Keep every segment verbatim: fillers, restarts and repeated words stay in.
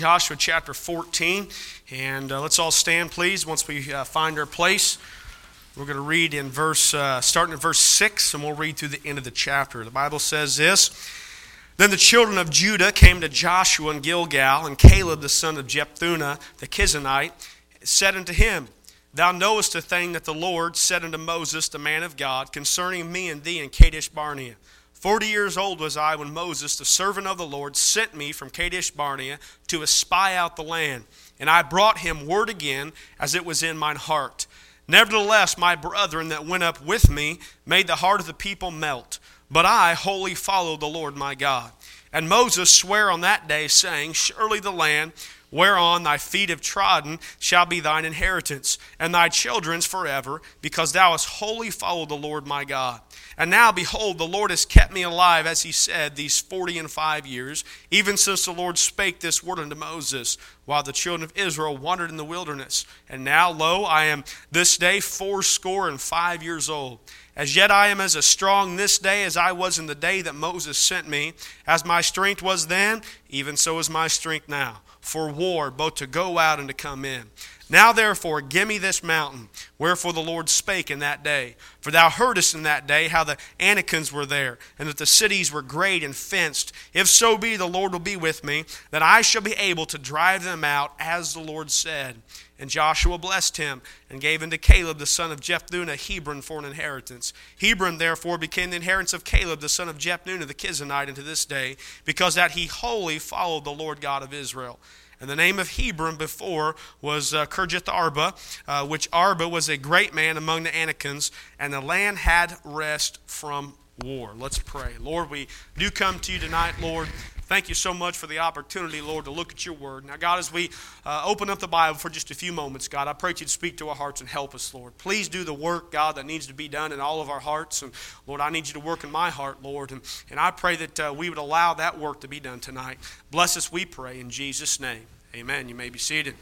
Joshua chapter fourteen, and uh, let's all stand, please, once we uh, find our place. We're going to read in verse, uh, starting at verse six, and we'll read through the end of the chapter. The Bible says this: Then the children of Judah came to Joshua in Gilgal, and Caleb the son of Jephunneh the Kenizzite said unto him, Thou knowest a thing that the Lord said unto Moses the man of God concerning me and thee in Kadesh Barnea. Forty years old was I when Moses, the servant of the Lord, sent me from Kadesh Barnea to espy out the land. And I brought him word again, as it was in mine heart. Nevertheless, my brethren that went up with me made the heart of the people melt. But I wholly followed the Lord my God. And Moses sware on that day, saying, Surely the land whereon thy feet have trodden shall be thine inheritance, and thy children's forever, because thou hast wholly followed the Lord my God. And now, behold, the Lord has kept me alive, as he said, these forty and five years, even since the Lord spake this word unto Moses, while the children of Israel wandered in the wilderness. And now, lo, I am this day fourscore and five years old. As yet I am as a strong this day as I was in the day that Moses sent me. As my strength was then, even so is my strength now, for war, both to go out and to come in. Now therefore give me this mountain, wherefore the Lord spake in that day. For thou heardest in that day how the Anakims were there, and that the cities were great and fenced. If so be the Lord will be with me, that I shall be able to drive them out, as the Lord said. And Joshua blessed him, and gave unto Caleb the son of Jephunneh Hebron for an inheritance. Hebron therefore became the inheritance of Caleb the son of Jephunneh the Kenizzite unto this day, because that he wholly followed the Lord God of Israel. And the name of Hebron before was uh, Kirjath Arba, uh, which Arba was a great man among the Anakims, and the land had rest from war. Let's pray. Lord, we do come to you tonight, Lord. Thank you so much for the opportunity, Lord, to look at your word. Now, God, as we uh, open up the Bible for just a few moments, God, I pray that you'd speak to our hearts and help us, Lord. Please do the work, God, that needs to be done in all of our hearts. And, Lord, I need you to work in my heart, Lord. And, and I pray that uh, we would allow that work to be done tonight. Bless us, we pray, in Jesus' name. Amen. You may be seated.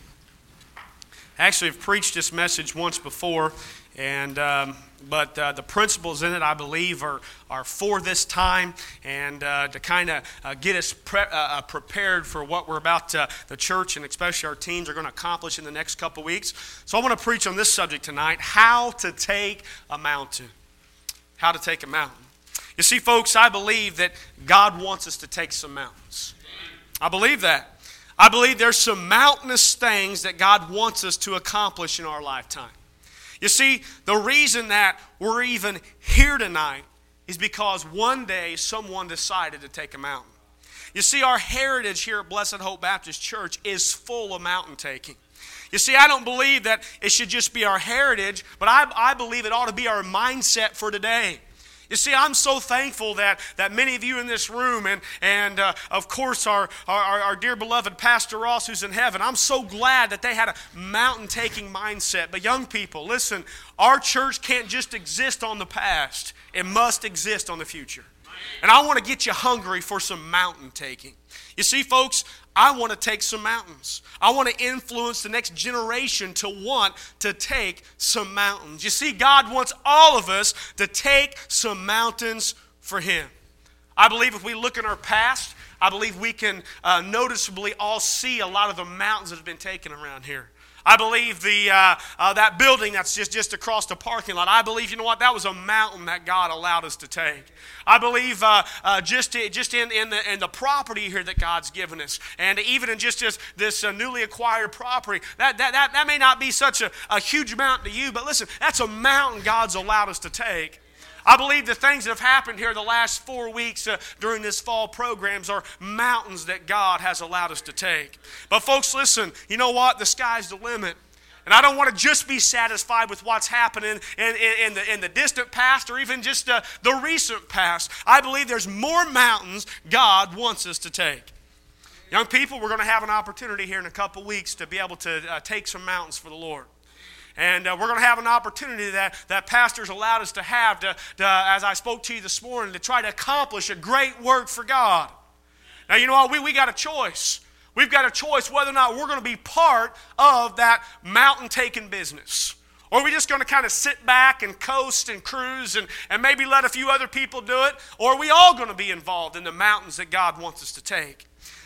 Actually, I've preached this message once before, and um, but uh, the principles in it, I believe, are are for this time, and uh, to kind of uh, get us pre- uh, prepared for what we're about to, the church and especially our teams are going to accomplish in the next couple weeks. So I want to preach on this subject tonight: how to take a mountain. How to take a mountain. You see, folks, I believe that God wants us to take some mountains. I believe that. I believe there's some mountainous things that God wants us to accomplish in our lifetime. You see, the reason that we're even here tonight is because one day someone decided to take a mountain. You see, our heritage here at Blessed Hope Baptist Church is full of mountain taking. You see, I don't believe that it should just be our heritage, but I, I believe it ought to be our mindset for today. You see, I'm so thankful that, that many of you in this room and, and uh, of course, our, our, our dear beloved Pastor Ross who's in heaven, I'm so glad that they had a mountain-taking mindset. But young people, listen, our church can't just exist on the past. It must exist on the future. And I want to get you hungry for some mountain-taking. You see, folks, I want to take some mountains. I want to influence the next generation to want to take some mountains. You see, God wants all of us to take some mountains for Him. I believe if we look in our past, I believe we can uh, noticeably all see a lot of the mountains that have been taken around here. I believe the uh, uh, that building that's just, just across the parking lot, I believe, you know what, that was a mountain that God allowed us to take. I believe uh, uh, just just in, in, the, in the property here that God's given us, and even in just this, this uh, newly acquired property, that, that, that, that may not be such a, a huge mountain to you, but listen, that's a mountain God's allowed us to take. I believe the things that have happened here the last four weeks uh, during this fall programs are mountains that God has allowed us to take. But folks, listen, you know what? The sky's the limit. And I don't want to just be satisfied with what's happening in, in, in, the, in the distant past or even just uh, the recent past. I believe there's more mountains God wants us to take. Young people, we're going to have an opportunity here in a couple weeks to be able to uh, take some mountains for the Lord. And uh, we're going to have an opportunity that, that pastors allowed us to have, to, to, as I spoke to you this morning, to try to accomplish a great work for God. Now, you know what? We, we got a choice. We've got a choice whether or not we're going to be part of that mountain-taking business. Or are we just going to kind of sit back and coast and cruise and, and maybe let a few other people do it? Or are we all going to be involved in the mountains that God wants us to take?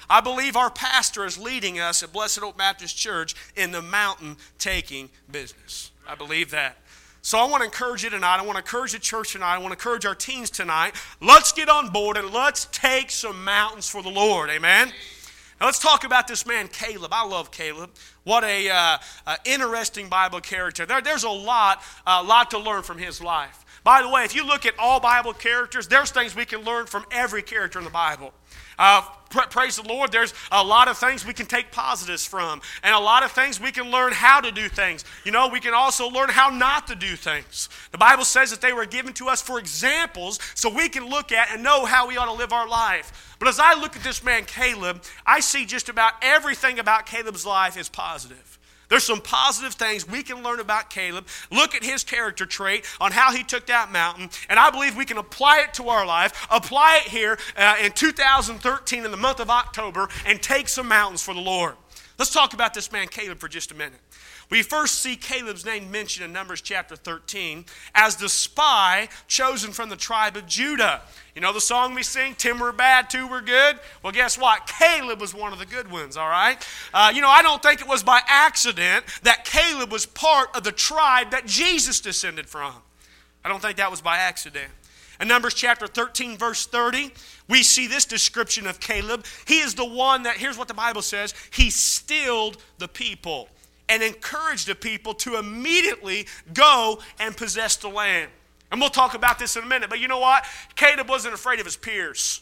I believe our pastor is leading us at Blessed Oak Baptist Church in the mountain taking business. I believe that. So I want to encourage you tonight. I want to encourage the church tonight. I want to encourage our teens tonight. Let's get on board and let's take some mountains for the Lord. Amen? Now let's talk about this man Caleb. I love Caleb. What a uh, uh, interesting Bible character. There, there's a lot, a uh, lot to learn from his life. By the way, if you look at all Bible characters, there's things we can learn from every character in the Bible. Uh, pra- praise the Lord, there's a lot of things we can take positives from, and a lot of things we can learn how to do things. You know, we can also learn how not to do things. The Bible says that they were given to us for examples so we can look at and know how we ought to live our life. But as I look at this man Caleb, I see just about everything about Caleb's life is positive. There's some positive things we can learn about Caleb. Look at his character trait on how he took that mountain. And I believe we can apply it to our life, apply it here uh, in two thousand thirteen in the month of October, and take some mountains for the Lord. Let's talk about this man Caleb for just a minute. We first see Caleb's name mentioned in Numbers chapter thirteen as the spy chosen from the tribe of Judah. You know the song we sing, ten were bad, two were good? Well, guess what? Caleb was one of the good ones, all right? Uh, you know, I don't think it was by accident that Caleb was part of the tribe that Jesus descended from. I don't think that was by accident. In Numbers chapter thirteen, verse thirty, we see this description of Caleb. He is the one that, here's what the Bible says, he stilled the people and encouraged the people to immediately go and possess the land. And we'll talk about this in a minute. But you know what? Caleb wasn't afraid of his peers.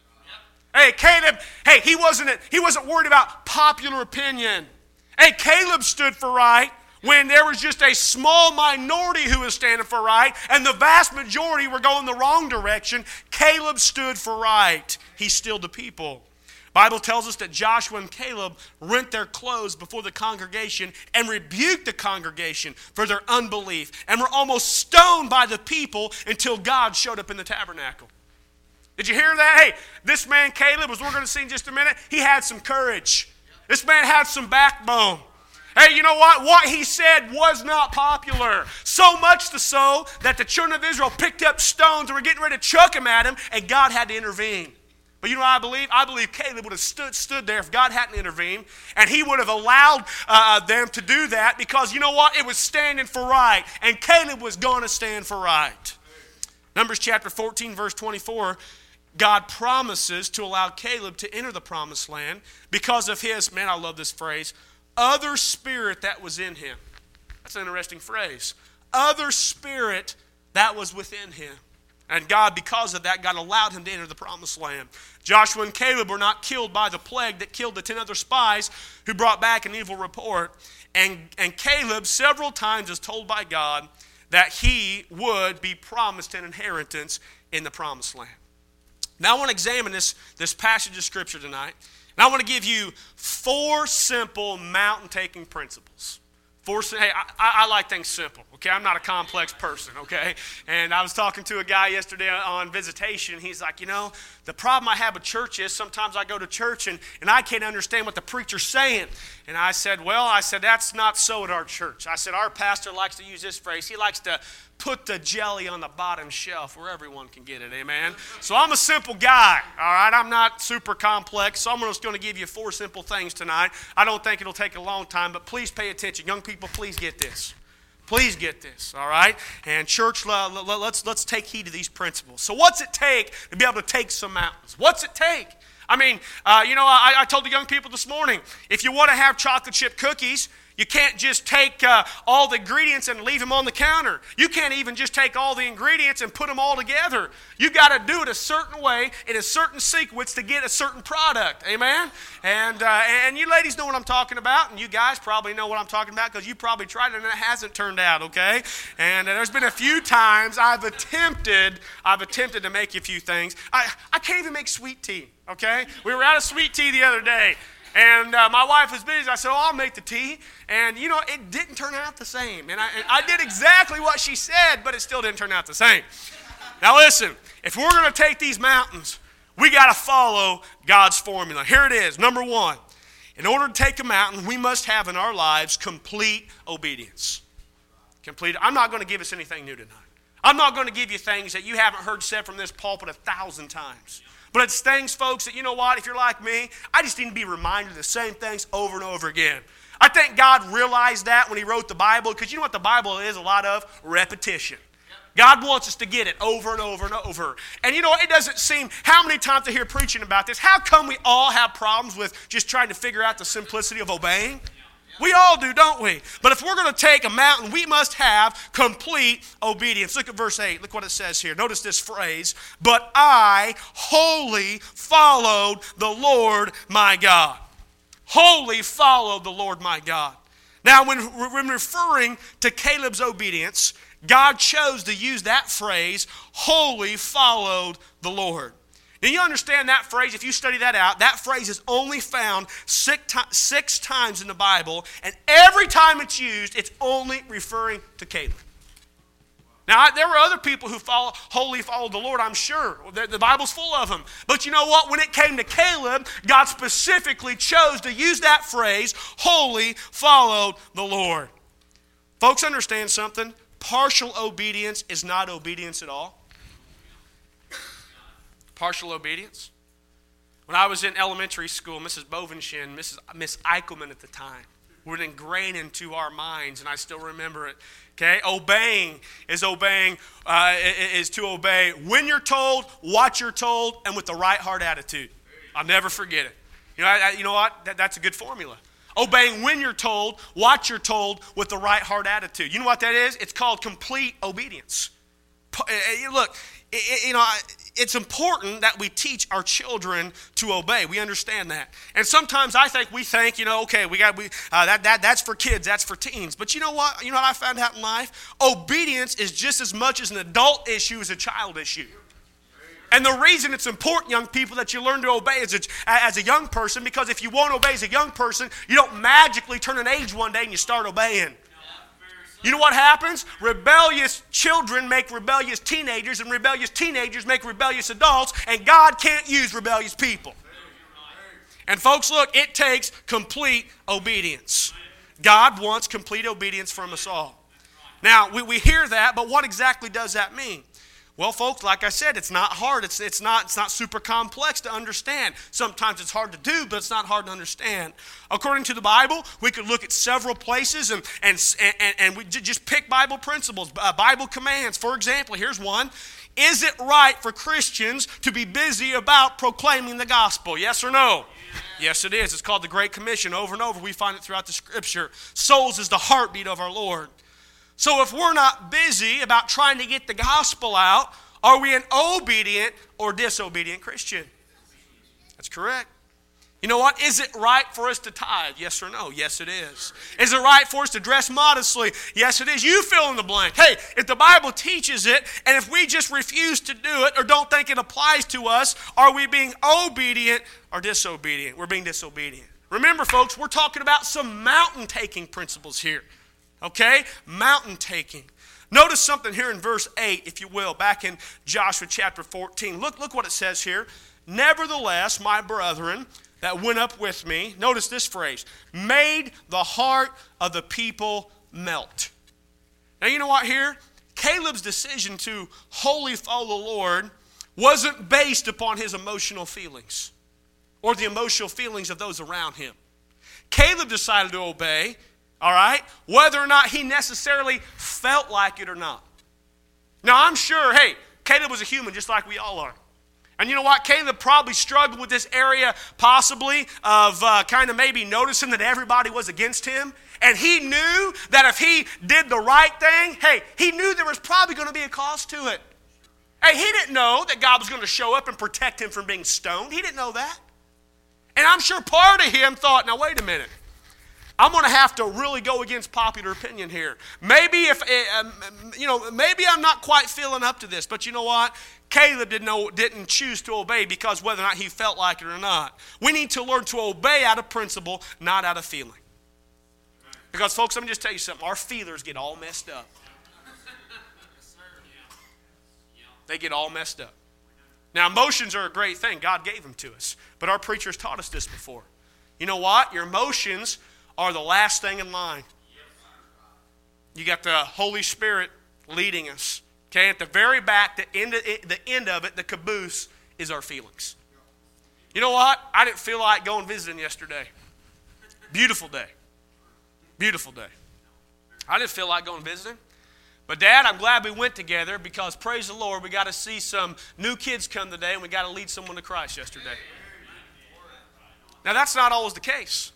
Hey, Caleb, hey, he wasn't, he wasn't worried about popular opinion. Hey, Caleb stood for right when there was just a small minority who was standing for right and the vast majority were going the wrong direction. Caleb stood for right. He stilled the people. Bible tells us that Joshua and Caleb rent their clothes before the congregation and rebuked the congregation for their unbelief and were almost stoned by the people until God showed up in the tabernacle. Did you hear that? Hey, this man Caleb, as we're going to see in just a minute, he had some courage. This man had some backbone. Hey, you know what? What he said was not popular. So much so that the children of Israel picked up stones and were getting ready to chuck them at him, and God had to intervene. But you know what I believe? I believe Caleb would have stood, stood there if God hadn't intervened, and he would have allowed uh, them to do that because, you know what? It was standing for right, and Caleb was going to stand for right. Numbers chapter fourteen, verse twenty-four, God promises to allow Caleb to enter the promised land because of his, man, I love this phrase, other spirit that was in him. That's an interesting phrase. Other spirit that was within him. And God, because of that, God allowed him to enter the promised land. Joshua and Caleb were not killed by the plague that killed the ten other spies who brought back an evil report. And, and Caleb several times is told by God that he would be promised an inheritance in the promised land. Now I want to examine this, this passage of Scripture tonight. And I want to give you four simple mountain-taking principles. Four, hey, I, I like things simple, okay? I'm not a complex person, okay? And I was talking to a guy yesterday on visitation. He's like, you know, the problem I have with church is sometimes I go to church and, and I can't understand what the preacher's saying. And I said, well, I said, that's not so at our church. I said, our pastor likes to use this phrase. He likes to put the jelly on the bottom shelf where everyone can get it, amen? So I'm a simple guy, all right? I'm not super complex, so I'm just going to give you four simple things tonight. I don't think it'll take a long time, but please pay attention. Young people, please get this. Please get this, all right? And church, let's, let's take heed to these principles. So what's it take to be able to take some mountains? What's it take? I mean, uh, you know, I, I told the young people this morning, if you want to have chocolate chip cookies, you can't just take uh, all the ingredients and leave them on the counter. You can't even just take all the ingredients and put them all together. You got to do it a certain way in a certain sequence to get a certain product. Amen? And uh, and you ladies know what I'm talking about, and you guys probably know what I'm talking about because you probably tried it and it hasn't turned out, okay? And uh, there's been a few times I've attempted, I've attempted to make a few things. I, I can't even make sweet tea, okay? We were out of sweet tea the other day. And uh, my wife was busy. I said, oh, I'll make the tea. And, you know, it didn't turn out the same. And I, and I did exactly what she said, but it still didn't turn out the same. Now, listen, if we're going to take these mountains, we got to follow God's formula. Here it is. Number one, in order to take a mountain, we must have in our lives complete obedience. Complete. I'm not going to give us anything new tonight. I'm not going to give you things that you haven't heard said from this pulpit a thousand times. But it's things, folks, that you know what, if you're like me, I just need to be reminded of the same things over and over again. I think God realized that when he wrote the Bible, because you know what the Bible is a lot of? Repetition. God wants us to get it over and over and over. And you know, it doesn't seem, how many times I hear preaching about this, how come we all have problems with just trying to figure out the simplicity of obeying? We all do, don't we? But if we're going to take a mountain, we must have complete obedience. Look at verse eight. Look what it says here. Notice this phrase. But I wholly followed the Lord my God. Wholly followed the Lord my God. Now, when, when referring to Caleb's obedience, God chose to use that phrase, wholly followed the Lord. Now you understand that phrase, if you study that out, that phrase is only found six, six times in the Bible, and every time it's used, it's only referring to Caleb. Now, there were other people who follow, wholly followed the Lord, I'm sure. The, the Bible's full of them. But you know what? When it came to Caleb, God specifically chose to use that phrase, wholly followed the Lord. Folks, understand something. Partial obedience is not obedience at all. Partial obedience. When I was in elementary school, Missus Bovenshin, Missus Miss Eichelman at the time, would ingrain into our minds, and I still remember it. Okay, obeying is obeying uh, is to obey when you're told, what you're told, and with the right heart attitude. I'll never forget it. You know, I, I, you know what? That, that's a good formula. Obeying when you're told, what you're told, with the right heart attitude. You know what that is? It's called complete obedience. Look, you know, it's important that we teach our children to obey. We understand that. And sometimes I think we think, you know, okay, we got we uh, that that that's for kids, that's for teens. But you know what? You know what I found out in life? Obedience is just as much as an adult issue as a child issue. And the reason it's important, young people, that you learn to obey as a, as a young person, because if you won't obey as a young person, you don't magically turn an age one day and you start obeying. You know what happens? Rebellious children make rebellious teenagers, and rebellious teenagers make rebellious adults, and God can't use rebellious people. And folks, look, it takes complete obedience. God wants complete obedience from us all. Now, we, we hear that, but what exactly does that mean? Well, folks, like I said, it's not hard. It's, it's, not, it's not super complex to understand. Sometimes it's hard to do, but it's not hard to understand. According to the Bible, we could look at several places and, and, and, and we just pick Bible principles, uh, Bible commands. For example, here's one. Is it right for Christians to be busy about proclaiming the gospel? Yes or no? Yeah. Yes, it is. It's called the Great Commission. Over and over, we find it throughout the Scripture. Souls is the heartbeat of our Lord. So if we're not busy about trying to get the gospel out, are we an obedient or disobedient Christian? That's correct. You know what? Is it right for us to tithe? Yes or no? Yes, it is. Is it right for us to dress modestly? Yes, it is. You fill in the blank. Hey, if the Bible teaches it, and if we just refuse to do it or don't think it applies to us, are we being obedient or disobedient? We're being disobedient. Remember, folks, we're talking about some mountain-taking principles here. Okay? Mountain taking. Notice something here in verse eight, if you will, back in Joshua chapter fourteen. Look, look what it says here. Nevertheless, my brethren that went up with me, notice this phrase, made the heart of the people melt. Now, you know what here? Caleb's decision to wholly follow the Lord wasn't based upon his emotional feelings or the emotional feelings of those around him. Caleb decided to obey, all right, whether or not he necessarily felt like it or not. Now, I'm sure, hey, Caleb was a human just like we all are. And you know what? Caleb probably struggled with this area possibly of uh, kind of maybe noticing that everybody was against him. And he knew that if he did the right thing, hey, he knew there was probably going to be a cost to it. Hey, he didn't know that God was going to show up and protect him from being stoned. He didn't know that. And I'm sure part of him thought, now wait a minute. I'm going to have to really go against popular opinion here. Maybe if, um, you know, maybe I'm not quite feeling up to this, but you know what? Caleb didn't, know, didn't choose to obey because whether or not he felt like it or not. We need to learn to obey out of principle, not out of feeling. Because, folks, let me just tell you something. Our feelers get all messed up. They get all messed up. Now, emotions are a great thing. God gave them to us. But our preachers taught us this before. You know what? Your emotions are the last thing in line. You got the Holy Spirit leading us. Okay, at the very back, the end of it, the end of it, the caboose is our feelings. You know what? I didn't feel like going visiting yesterday. Beautiful day. Beautiful day. I didn't feel like going visiting. But Dad, I'm glad we went together because, praise the Lord, we got to see some new kids come today and we got to lead someone to Christ yesterday. Now, that's not always the case.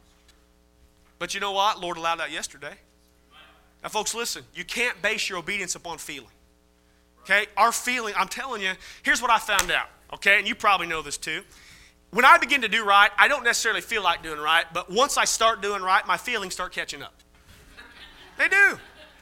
But you know what? Lord allowed that yesterday. Now, folks, listen. You can't base your obedience upon feeling. Okay? Our feeling, I'm telling you, here's what I found out. Okay? And you probably know this too. When I begin to do right, I don't necessarily feel like doing right, but once I start doing right, my feelings start catching up. They do.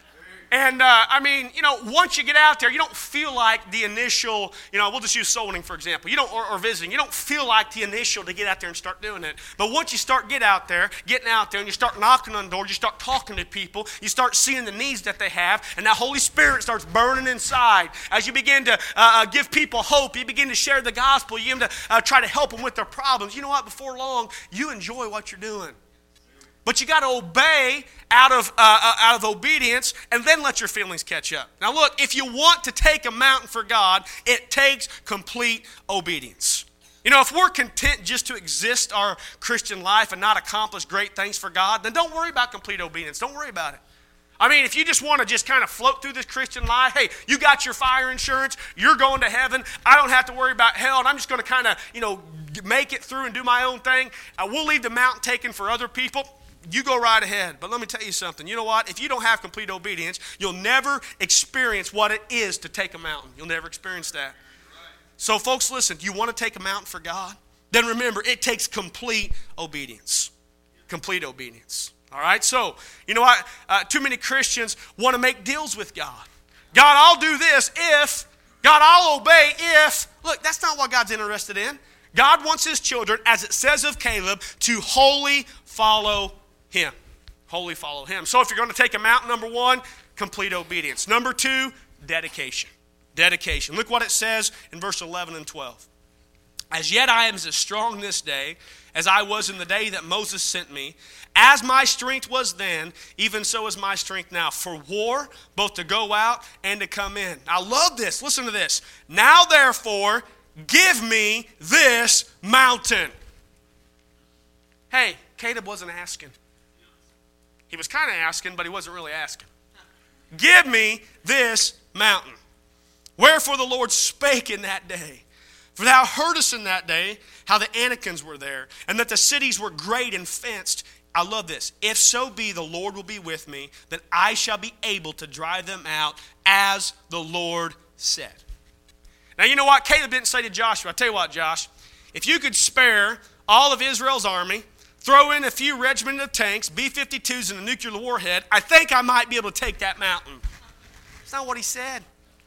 And, uh, I mean, you know, once you get out there, you don't feel like the initial, you know, we'll just use soul winning, for example, you don't, or, or visiting. You don't feel like the initial to get out there and start doing it. But once you start get out there, getting out there, and you start knocking on doors, you start talking to people, you start seeing the needs that they have, and that Holy Spirit starts burning inside. As you begin to uh, give people hope, you begin to share the gospel, you begin to uh, try to help them with their problems. You know what? Before long, you enjoy what you're doing. But you got to obey out of uh, out of obedience, and then let your feelings catch up. Now, look, if you want to take a mountain for God, it takes complete obedience. You know, if we're content just to exist our Christian life and not accomplish great things for God, then don't worry about complete obedience. Don't worry about it. I mean, if you just want to just kind of float through this Christian life, hey, you got your fire insurance, you're going to heaven, I don't have to worry about hell, and I'm just going to kind of, you know, make it through and do my own thing. Uh, we'll leave the mountain taken for other people. You go right ahead. But let me tell you something. You know what? If you don't have complete obedience, you'll never experience what it is to take a mountain. You'll never experience that. So, folks, listen. Do you want to take a mountain for God? Then remember, it takes complete obedience. Complete obedience. All right? So, you know what? Uh, too many Christians want to make deals with God. God, I'll do this if. God, I'll obey if. Look, that's not what God's interested in. God wants his children, as it says of Caleb, to wholly follow him. Wholly follow him. So if you're going to take a mountain, number one, complete obedience. Number two, dedication. Dedication. Look what it says in verse eleven and twelve. As yet I am as strong this day as I was in the day that Moses sent me. As my strength was then, even so is my strength now. For war, both to go out and to come in. I love this. Listen to this. Now therefore, give me this mountain. Hey, Caleb wasn't asking. He was kind of asking, but he wasn't really asking. Give me this mountain. Wherefore the Lord spake in that day. For thou heardest in that day how the Anakims were there, and that the cities were great and fenced. I love this. If so be the Lord will be with me, then I shall be able to drive them out as the Lord said. Now you know what? Caleb didn't say to Joshua, I'll tell you what, Josh, if you could spare all of Israel's army, throw in a few regiments of tanks, B fifty-twos, and a nuclear warhead, I think I might be able to take that mountain. That's not what he said.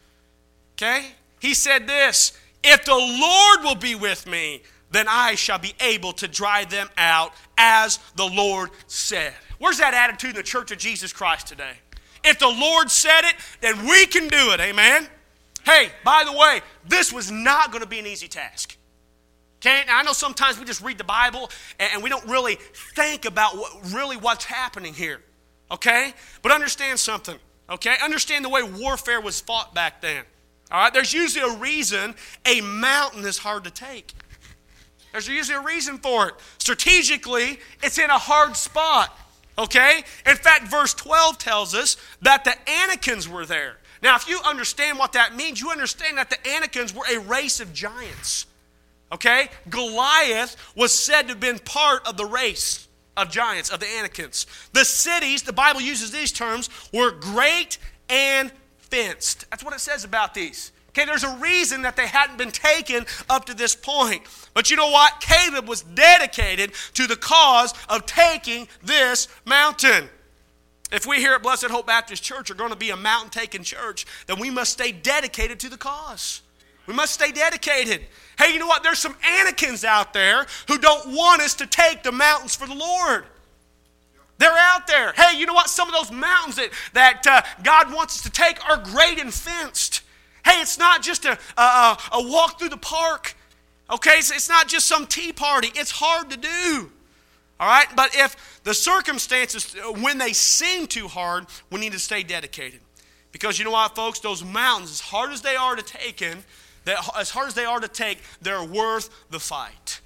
Okay? He said this, if the Lord will be with me, then I shall be able to drive them out as the Lord said. Where's that attitude in the Church of Jesus Christ today? If the Lord said it, then we can do it. Amen? Hey, by the way, this was not going to be an easy task. Okay, now I know sometimes we just read the Bible and we don't really think about what, really what's happening here. Okay? But understand something. Okay? Understand the way warfare was fought back then. All right? There's usually a reason a mountain is hard to take. There's usually a reason for it. Strategically, it's in a hard spot. Okay? In fact, verse twelve tells us that the Anakims were there. Now, if you understand what that means, you understand that the Anakims were a race of giants. Okay? Goliath was said to have been part of the race of giants, of the Anakims. The cities, the Bible uses these terms, were great and fenced. That's what it says about these. Okay, there's a reason that they hadn't been taken up to this point. But you know what? Caleb was dedicated to the cause of taking this mountain. If we here at Blessed Hope Baptist Church are going to be a mountain-taking church, then we must stay dedicated to the cause. We must stay dedicated. Hey, you know what? There's some Anakims out there who don't want us to take the mountains for the Lord. They're out there. Hey, you know what? Some of those mountains that, that uh, God wants us to take are great and fenced. Hey, it's not just a, a, a walk through the park. Okay, it's, it's not just some tea party. It's hard to do. All right, but if the circumstances, when they seem too hard, we need to stay dedicated. Because you know what, folks? Those mountains, as hard as they are to take in, that as hard as they are to take, they're worth the fight.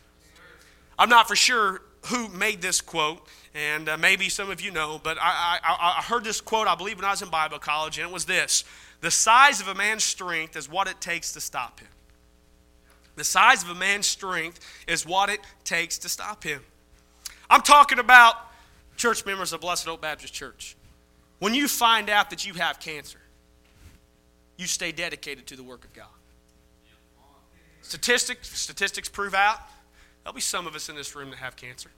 I'm not for sure who made this quote, and uh, maybe some of you know, but I, I, I heard this quote, I believe, when I was in Bible college, and it was this: the size of a man's strength is what it takes to stop him. The size of a man's strength is what it takes to stop him. I'm talking about church members of Blessed Hope Baptist Church. When you find out that you have cancer, you stay dedicated to the work of God. Statistics, statistics prove out there'll be some of us in this room that have cancer,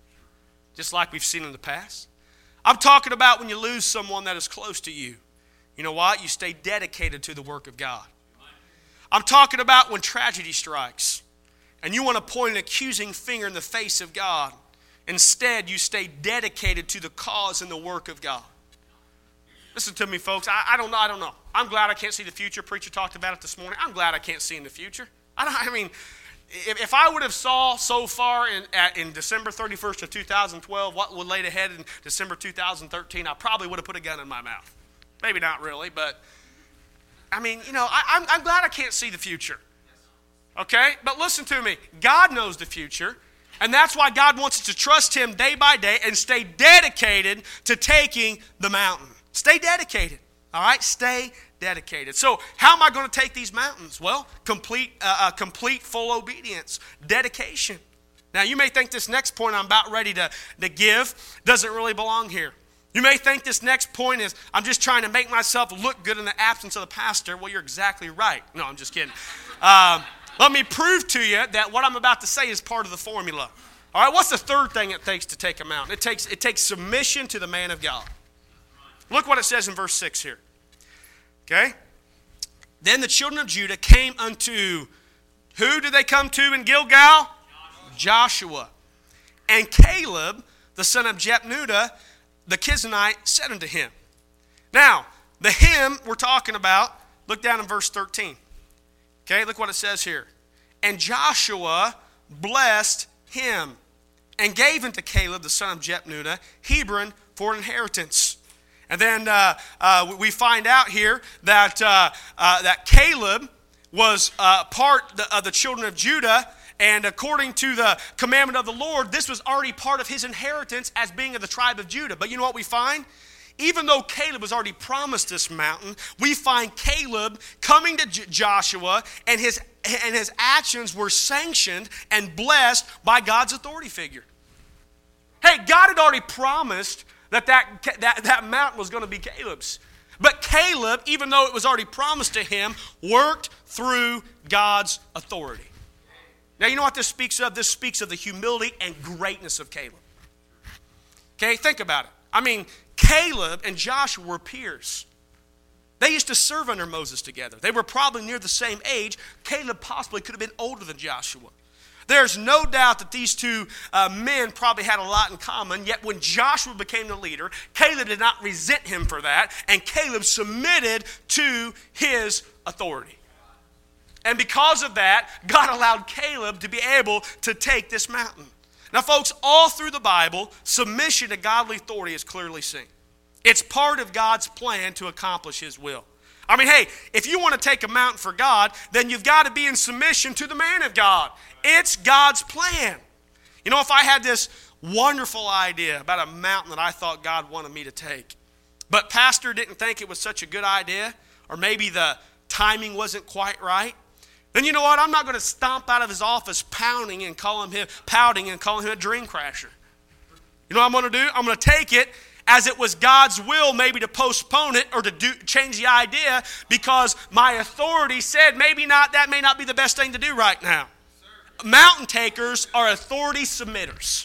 just like we've seen in the past. I'm talking about when you lose someone that is close to you. You know what? You stay dedicated to the work of God. I'm talking about when tragedy strikes and you want to point an accusing finger in the face of God. Instead, you stay dedicated to the cause and the work of God. Listen to me, folks. I, I don't know. I don't know. I'm glad I can't see the future. Preacher talked about it this morning. I'm glad I can't see in the future. I, don't, I mean, if, if I would have saw so far in, at, in December thirty-first of two thousand twelve what would lay ahead in December two thousand thirteen, I probably would have put a gun in my mouth. Maybe not really, but I mean, you know, I, I'm, I'm glad I can't see the future. Okay? But listen to me. God knows the future. And that's why God wants us to trust Him day by day and stay dedicated to taking the mountain. Stay dedicated. All right? Stay dedicated. So how am I going to take these mountains? Well, complete, uh, uh, complete full obedience. Dedication. Now, you may think this next point I'm about ready to, to give doesn't really belong here. You may think this next point is, I'm just trying to make myself look good in the absence of the pastor. Well, you're exactly right. No, I'm just kidding. Um, let me prove to you that what I'm about to say is part of the formula. All right, what's the third thing it takes to take a mountain? It takes, it takes submission to the man of God. Look what it says in verse six here. Okay? Then the children of Judah came unto, who did they come to in Gilgal? Joshua. And Caleb, the son of Jephunneh, the Kenizzite, said unto him. Now, the him we're talking about, look down in verse thirteen. Okay, look what it says here. And Joshua blessed him and gave unto Caleb, the son of Jephunneh, Hebron for an inheritance. And then uh, uh, we find out here that, uh, uh, that Caleb was uh, part of the children of Judah. And according to the commandment of the Lord, this was already part of his inheritance as being of the tribe of Judah. But you know what we find? Even though Caleb was already promised this mountain, we find Caleb coming to J- Joshua, and his, and his actions were sanctioned and blessed by God's authority figure. Hey, God had already promised that that, that, that mountain was going to be Caleb's. But Caleb, even though it was already promised to him, worked through God's authority. Now, you know what this speaks of? This speaks of the humility and greatness of Caleb. Okay, think about it. I mean, Caleb and Joshua were peers. They used to serve under Moses together. They were probably near the same age. Caleb possibly could have been older than Joshua. There's no doubt that these two uh, men probably had a lot in common, yet when Joshua became the leader, Caleb did not resent him for that, and Caleb submitted to his authority. And because of that, God allowed Caleb to be able to take this mountain. Now, folks, all through the Bible, submission to godly authority is clearly seen. It's part of God's plan to accomplish His will. I mean, hey, if you want to take a mountain for God, then you've got to be in submission to the man of God. It's God's plan. You know, if I had this wonderful idea about a mountain that I thought God wanted me to take, but pastor didn't think it was such a good idea, or maybe the timing wasn't quite right, then you know what? I'm not going to stomp out of his office pounding and calling him, pouting and calling him a dream crasher. You know what I'm going to do? I'm going to take it as it was God's will maybe to postpone it or to do, change the idea because my authority said maybe not, that may not be the best thing to do right now. Mountain takers are authority submitters.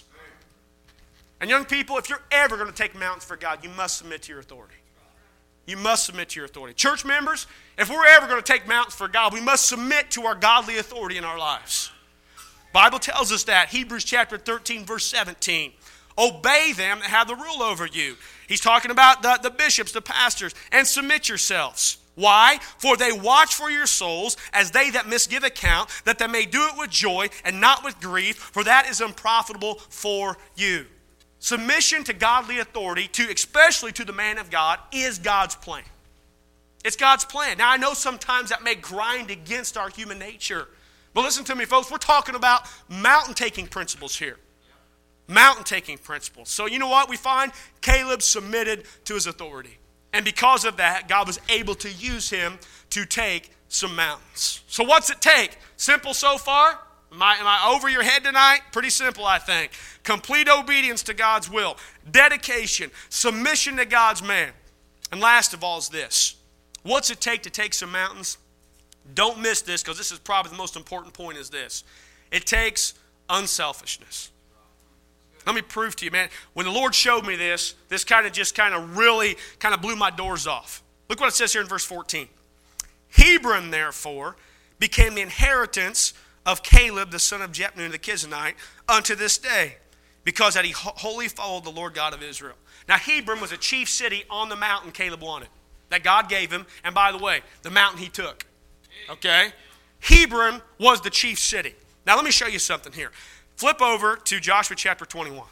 And young people, if you're ever going to take mountains for God, you must submit to your authority. You must submit to your authority. Church members, if we're ever going to take mountains for God, we must submit to our godly authority in our lives. The Bible tells us that. Hebrews chapter thirteen, verse seventeen. Obey them that have the rule over you. He's talking about the, the bishops, the pastors, and submit yourselves. Why? For they watch for your souls as they that misgive account, that they may do it with joy and not with grief, for that is unprofitable for you. Submission to godly authority, to especially to the man of God, is God's plan. It's God's plan. Now, I know sometimes that may grind against our human nature, But listen to me, folks. We're talking about mountain-taking principles here. Mountain-taking principles. So you know what we find? Caleb submitted to his authority. And because of that, God was able to use him to take some mountains. So what's it take? Simple so far? Am I, am I over your head tonight? Pretty simple, I think. Complete obedience to God's will. Dedication. Submission to God's man. And last of all is this. What's it take to take some mountains? Don't miss this, because this is probably the most important point is this. It takes unselfishness. Let me prove to you, man. When the Lord showed me this, this kind of just kind of really kind of blew my doors off. Look what it says here in verse fourteen. Hebron, therefore, became the inheritance of Caleb, the son of Jephunneh the Kenizzite, unto this day, because that he wholly followed the Lord God of Israel. Now, Hebron was a chief city on the mountain Caleb wanted, that God gave him, and by the way, the mountain he took. Okay? Hebron was the chief city. Now, let me show you something here. Flip over to Joshua chapter twenty-one.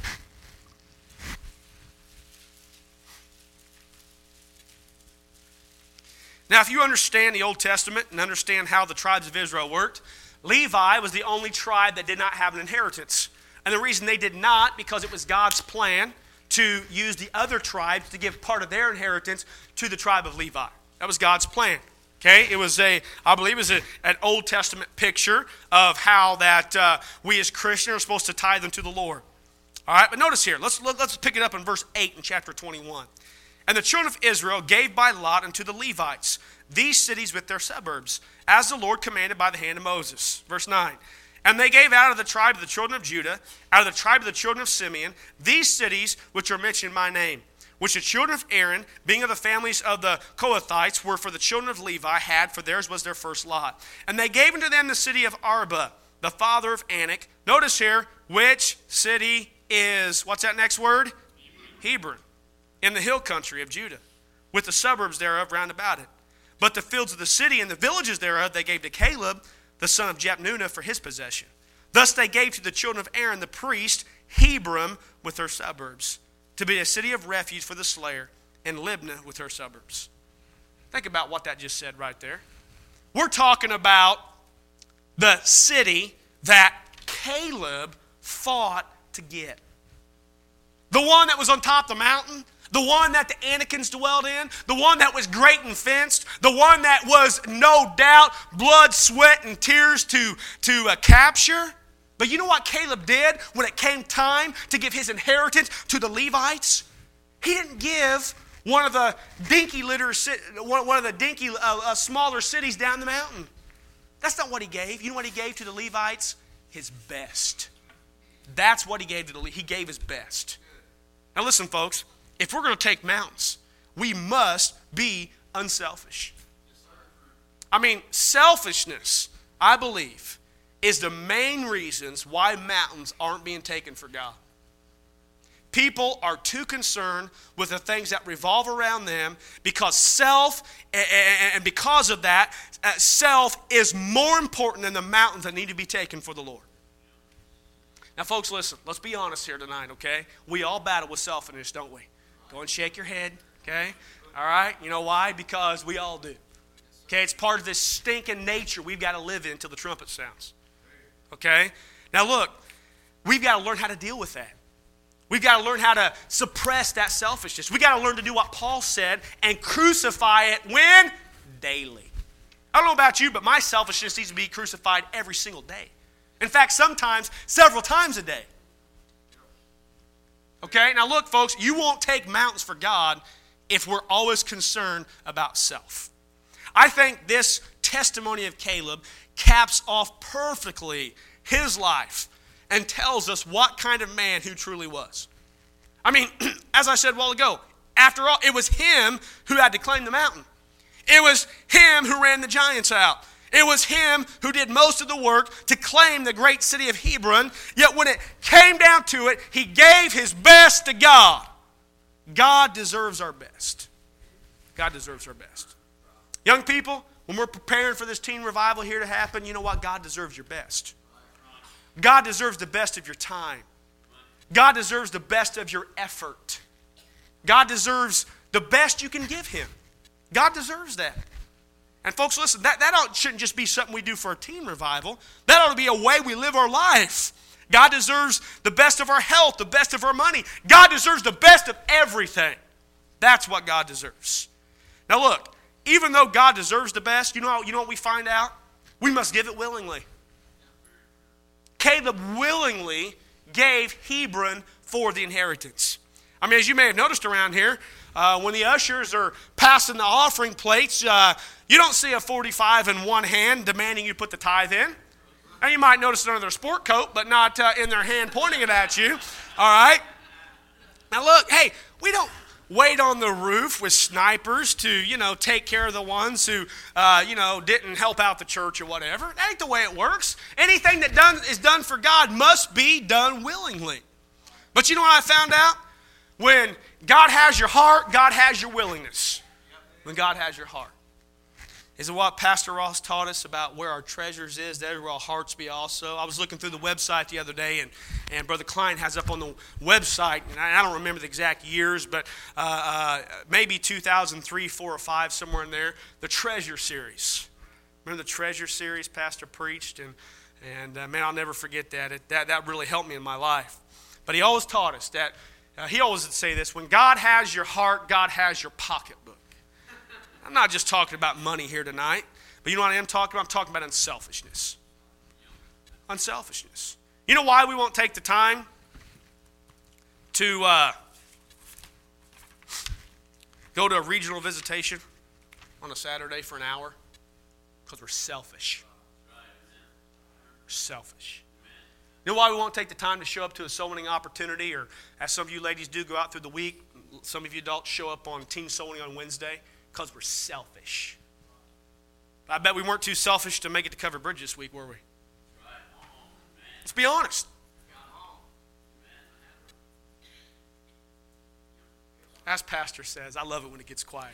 Now, if you understand the Old Testament and understand how the tribes of Israel worked, Levi was the only tribe that did not have an inheritance. And the reason they did not, because it was God's plan to use the other tribes to give part of their inheritance to the tribe of Levi. That was God's plan. Okay, it was a, I believe it was a, an Old Testament picture of how that uh, we as Christians are supposed to tithe them to the Lord. All right, but notice here, let's, let's pick it up in verse eight in chapter twenty-one. And the children of Israel gave by lot unto the Levites these cities with their suburbs, as the Lord commanded by the hand of Moses. Verse nine. And they gave out of the tribe of the children of Judah, out of the tribe of the children of Simeon, these cities which are mentioned in my name, which the children of Aaron, being of the families of the Kohathites, were for the children of Levi, had, for theirs was their first lot. And they gave unto them the city of Arba, the father of Anak. Notice here, which city is, what's that next word? Hebron. In the hill country of Judah, with the suburbs thereof round about it. But the fields of the city and the villages thereof they gave to Caleb, the son of Jephunneh, for his possession. Thus they gave to the children of Aaron the priest Hebron with her suburbs, to be a city of refuge for the slayer, and Libnah with her suburbs. Think about what that just said right there. We're talking about the city that Caleb fought to get. The one that was on top of the mountain, the one that the Anakins dwelled in, the one that was great and fenced, the one that was no doubt blood, sweat, and tears to, to uh, capture. But you know what Caleb did when it came time to give his inheritance to the Levites? He didn't give one of the dinky litter, one of the dinky uh, uh, smaller cities down the mountain. That's not what he gave. You know what he gave to the Levites? His best. That's what he gave to the Levites. He gave his best. Now listen, folks. If we're going to take mountains, we must be unselfish. I mean, selfishness, I believe, is the main reasons why mountains aren't being taken for God. People are too concerned with the things that revolve around them because self, and because of that, self is more important than the mountains that need to be taken for the Lord. Now, folks, listen, let's be honest here tonight, okay? We all battle with selfishness, don't we? Go and shake your head, okay? All right? You know why? Because we all do. Okay? It's part of this stinking nature we've got to live in until the trumpet sounds. Okay? Now look, we've got to learn how to deal with that. We've got to learn how to suppress that selfishness. We've got to learn to do what Paul said and crucify it when? Daily. I don't know about you, but my selfishness needs to be crucified every single day. In fact, sometimes several times a day. Okay, now look, folks, you won't take mountains for God if we're always concerned about self. I think this testimony of Caleb caps off perfectly his life and tells us what kind of man who truly was. I mean, as I said a while ago, after all, it was him who had to claim the mountain. It was him who ran the giants out. It was him who did most of the work to claim the great city of Hebron. Yet when it came down to it, he gave his best to God. God deserves our best. God deserves our best. Young people, when we're preparing for this teen revival here to happen, you know what? God deserves your best. God deserves the best of your time. God deserves the best of your effort. God deserves the best you can give him. God deserves that. And folks, listen, that, that ought, shouldn't just be something we do for a teen revival. That ought to be a way we live our life. God deserves the best of our health, the best of our money. God deserves the best of everything. That's what God deserves. Now look, even though God deserves the best, you know, you know what we find out? We must give it willingly. Caleb willingly gave Hebron for the inheritance. I mean, as you may have noticed around here, uh, when the ushers are passing the offering plates, uh, you don't see a forty-five in one hand demanding you put the tithe in. Now, you might notice it under their sport coat, but not uh, in their hand pointing it at you. All right? Now, look, hey, we don't wait on the roof with snipers to, you know, take care of the ones who, uh, you know, didn't help out the church or whatever. That ain't the way it works. Anything that done is done for God must be done willingly. But you know what I found out? When God has your heart, God has your willingness. When God has your heart. Is it what Pastor Ross taught us about where our treasures is, there will our hearts be also? I was looking through the website the other day, and, and Brother Klein has up on the website, and I, I don't remember the exact years, but uh, uh, maybe two thousand three, four, or five, somewhere in there, the Treasure Series. Remember the Treasure Series Pastor preached? And, and uh, man, I'll never forget that. It, that. That really helped me in my life. But he always taught us that, uh, he always would say this, when God has your heart, God has your pocketbook. I'm not just talking about money here tonight, but you know what I am talking about? I'm talking about unselfishness. Unselfishness. You know why we won't take the time to uh, go to a regional visitation on a Saturday for an hour? Because we're selfish. We're selfish. You know why we won't take the time to show up to a soul winning opportunity, or as some of you ladies do, go out through the week. Some of you adults show up on teen soul winning on Wednesday. Because we're selfish. I bet we weren't too selfish to make it to Cover Bridge this week, were we? Let's be honest. As Pastor says, I love it when it gets quiet,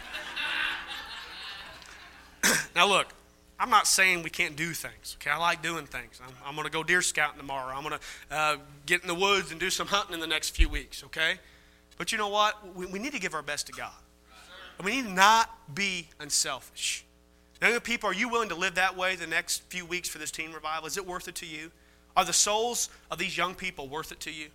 amen? Now look, I'm not saying we can't do things. Okay, I like doing things. I'm, I'm going to go deer scouting tomorrow. I'm going to uh, get in the woods and do some hunting in the next few weeks, okay? But you know what? We, we need to give our best to God. And we need to not be unselfish. Young people, are you willing to live that way the next few weeks for this teen revival? Is it worth it to you? Are the souls of these young people worth it to you?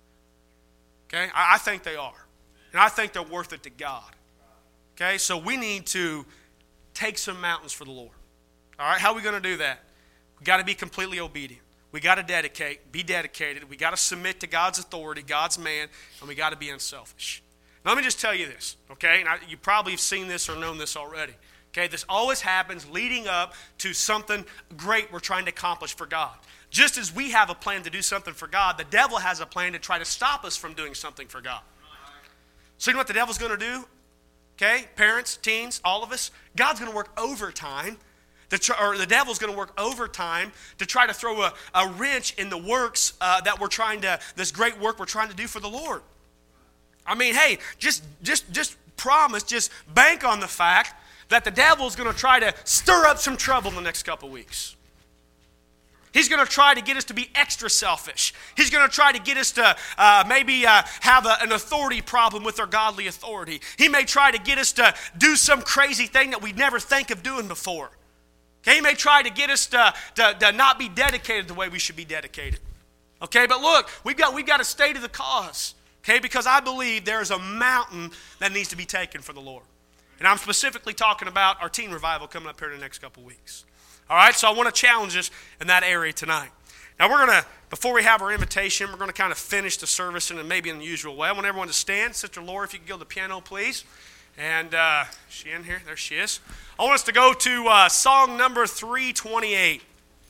Okay, I, I think they are. And I think they're worth it to God. Okay, so we need to take some mountains for the Lord. All right, how are we going to do that? We've got to be completely obedient. We got to dedicate, be dedicated. We got to submit to God's authority, God's man, and we got to be unselfish. Now, let me just tell you this, okay? And I, you probably have seen this or known this already. Okay, this always happens leading up to something great we're trying to accomplish for God. Just as we have a plan to do something for God, the devil has a plan to try to stop us from doing something for God. So you know what the devil's going to do? Okay, parents, teens, all of us, God's going to work overtime. The, or the devil's going to work overtime to try to throw a, a wrench in the works uh, that we're trying to, this great work we're trying to do for the Lord. I mean, hey, just just just promise, just bank on the fact that the devil's going to try to stir up some trouble in the next couple weeks. He's going to try to get us to be extra selfish. He's going to try to get us to uh, maybe uh, have a, an authority problem with our godly authority. He may try to get us to do some crazy thing that we'd never think of doing before. Okay, he may try to get us to, to, to not be dedicated the way we should be dedicated. Okay, but look, we've got, we've got to stay to the cause. Okay, because I believe there is a mountain that needs to be taken for the Lord. And I'm specifically talking about our teen revival coming up here in the next couple weeks. All right, so I want to challenge us in that area tonight. Now we're going to, before we have our invitation, we're going to kind of finish the service in a maybe unusual way. I want everyone to stand. Sister Laura, if you could go to the piano, please. And uh, is she in here? There she is. I want us to go to uh, song number three twenty-eight.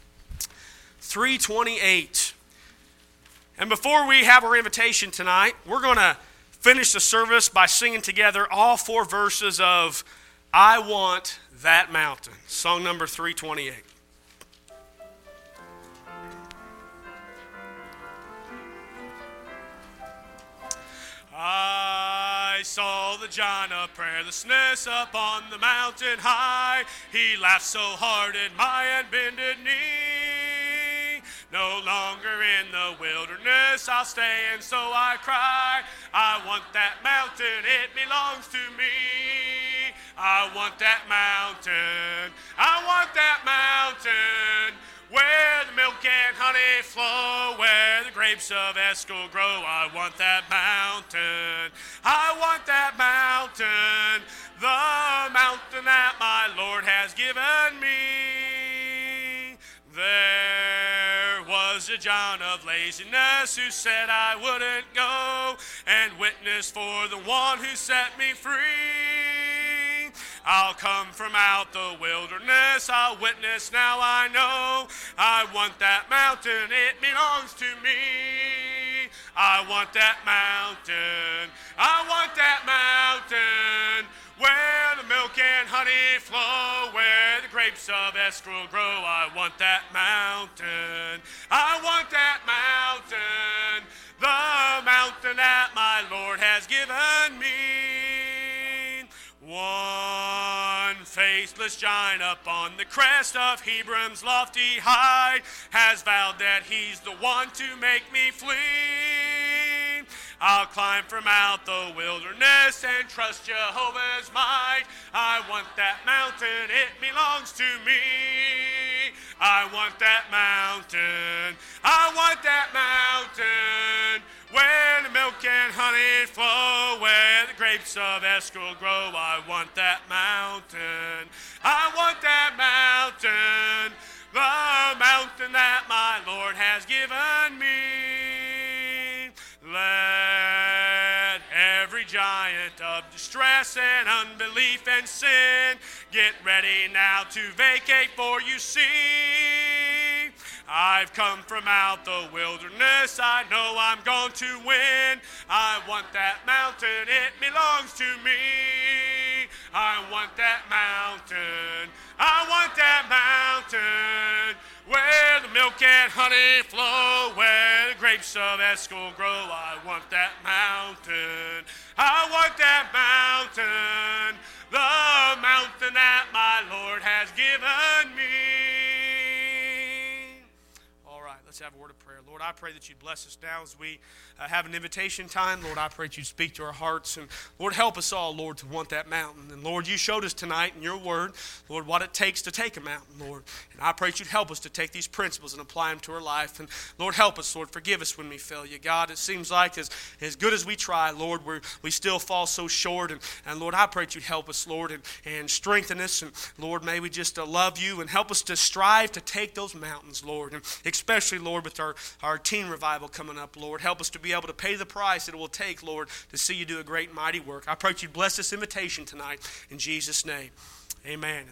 three twenty-eight. And before we have our invitation tonight, we're going to finish the service by singing together all four verses of I Want That Mountain. Song number three twenty-eight. I saw the giant of prayerlessness up on the mountain high. He laughed so hard at my unbended knee. No longer in the wilderness I'll stay, and so I cry, I want that mountain, it belongs to me. I want that mountain. I want that mountain. Where the milk and honey flow, where the grapes of Eshcol grow. I want that mountain. I want that mountain. The mountain that my Lord has given me. There was a John of laziness who said I wouldn't go and witness for the one who set me free. I'll come from out the wilderness, I'll witness, now I know. I want that mountain, it belongs to me. I want that mountain, I want that mountain. Where the milk and honey flow, where the grapes of Eshcol grow. I want that mountain, I want that mountain. The mountain that my Lord has given me. One faithless giant up on the crest of Hebron's lofty height has vowed that he's the one to make me flee. I'll climb from out the wilderness and trust Jehovah's might. I want that mountain, it belongs to me. I want that mountain, I want that mountain. Where the milk and honey flow, where the grapes of Eshcol grow. I want that mountain, I want that mountain. The mountain that my Lord has given me. Let every giant of distress and unbelief and sin get ready now to vacate, for you see I've come from out the wilderness, I know I'm going to win. I want that mountain, it belongs to me. I want that mountain, I want that mountain. Where the milk and honey flow, where the grapes of Eshcol grow. I want that mountain, I want that mountain. The mountain that my Lord has given me. All right, let's have a word of prayer. Lord, I pray that you'd bless us now as we uh, have an invitation time. Lord, I pray that you'd speak to our hearts. And Lord, help us all, Lord, to want that mountain. And Lord, you showed us tonight in your word, Lord, what it takes to take a mountain, Lord. And I pray that you'd help us to take these principles and apply them to our life. And Lord, help us, Lord, forgive us when we fail you. God, it seems like as, as good as we try, Lord, we we still fall so short. And, and Lord, I pray that you'd help us, Lord, and, and strengthen us. And Lord, may we just uh, love you and help us to strive to take those mountains, Lord. And especially, Lord, with our, our teen revival coming up, Lord, help us to be able to pay the price that it will take, Lord, to see you do a great and mighty work. I pray that you'd bless this invitation tonight in Jesus' name. Amen.